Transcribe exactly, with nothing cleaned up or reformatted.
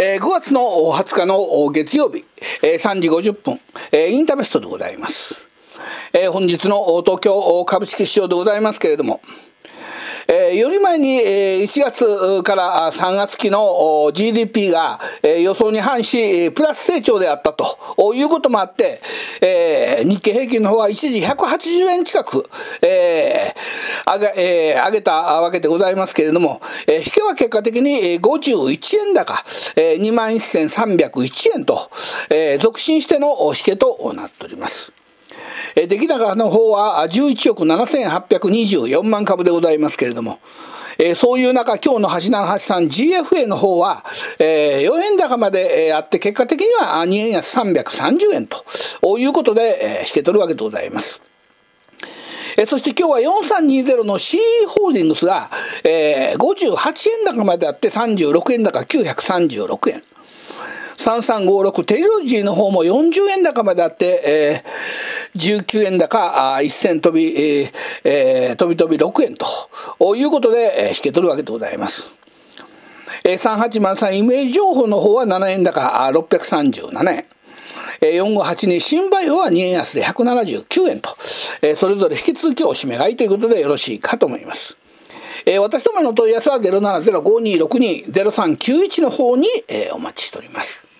えー、ごがつのはつかの月曜日、えー、さんじごじゅっぷん、えー、インターベストでございます。えー、本日の東京株式市場でございますけれども、えー、より前に、えー、いちがつからさんがつ期の ジーディーピー が、えー、予想に反しプラス成長であったということもあって、えー、日経平均の方は一時ひゃくはちじゅうえん近く、えー、上げ、えー、上げたわけでございますけれども、えー、引けは結果的にごじゅういちえん高、えー、にまんせんさんびゃくいちえんと、えー、続伸しての引けとなっております。出来高の方はじゅういちおくななせんはっぴゃくにじゅうよんまんかぶでございますけれども、えー、そういう中今日のはちななはちさん ジーエフエー の方は、えー、よえん高まで、えー、あって結果的にはにえん安さんびゃくさんじゅうえんということで、えー、引け取るわけでございます。えー、そして今日はよんさんにゼロの シーイー ホールディングスが、えー、ごじゅうはちえん高まであってさんじゅうろくえん高きゅうひゃくさんじゅうろくえん、さんさんごろくテクノロジーの方もよんじゅうえん高まであって、えー、じゅうきゅうえん高いっ銭飛び、えーえー、飛び飛びろくえんということで、えー、引け取るわけでございます。えー、さんはちまるさんイメージ情報の方はななえん高ろっぴゃくさんじゅうななえん、えー、よんごはちに新バイオはにえん安でひゃくななじゅうきゅうえんと、えー、それぞれ引き続きおしめ買いということでよろしいかと思います。えー、私どもの問い合わせは ゼロななゼロごにろくにゼロさんきゅういち の方に、えー、お待ちしております。